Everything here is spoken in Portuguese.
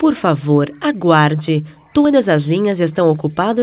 Por favor, aguarde. Todas as linhas estão ocupadas